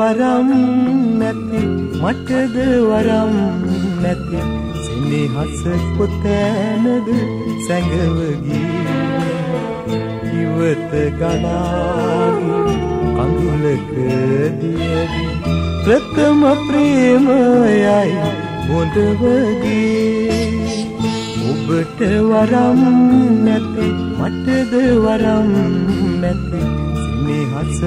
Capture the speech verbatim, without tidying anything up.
වරම් නැති මටද වරම් නැති සෙනෙහස කොතැනද සැඟව ගියේ ඉවත ගලාගේ කඳුලක දියදී ප්‍රථම ප්‍රේමයයි බොඳවගේ ඔබට වරම් නැති මටද වරම් නැති සෙනෙහස